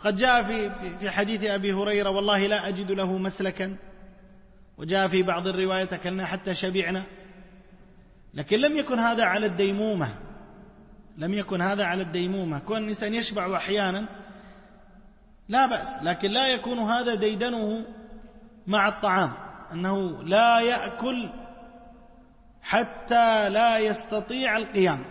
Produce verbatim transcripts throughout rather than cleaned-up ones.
وقد جاء في في حديث أبي هريرة والله لا أجد له مسلكا، وجاء في بعض الروايات أكلنا حتى شبعنا، لكن لم يكن هذا على الديمومة، لم يكن هذا على الديمومة. كون الإنسان يشبع أحيانا لا بأس، لكن لا يكون هذا ديدنه مع الطعام، أنه لا يأكل حتى لا يستطيع القيام.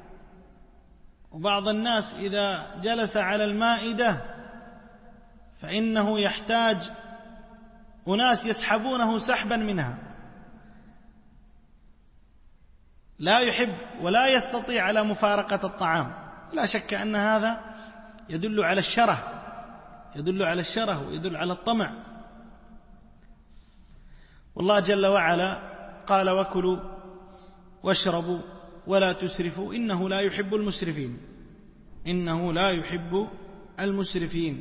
وبعض الناس إذا جلس على المائدة فإنه يحتاج أناس يسحبونه سحبا منها، لا يحب ولا يستطيع على مفارقة الطعام. لا شك أن هذا يدل على الشره، يدل على الشره ويدل على الطمع. والله جل وعلا قال وكلوا واشربوا ولا تسرفوا إنه لا يحب المسرفين، إنه لا يحب المسرفين.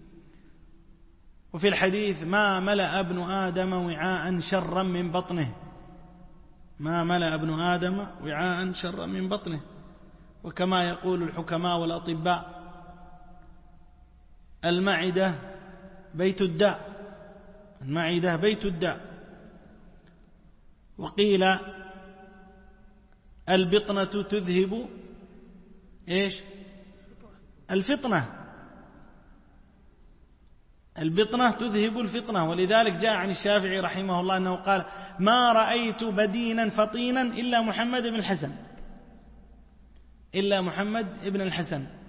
وفي الحديث ما ملأ ابن آدم وعاء شرا من بطنه، ما ملأ ابن آدم وعاء شرا من بطنه. وكما يقول الحكماء والأطباء المعدة بيت الداء، المعدة بيت الداء. وقيل البطنة تذهب إيش؟ الفطنة، البطنة تذهب الفطنة. ولذلك جاء عن الشافعي رحمه الله أنه قال ما رأيت بدينا فطينا إلا محمد بن الحسن، إلا محمد بن الحسن.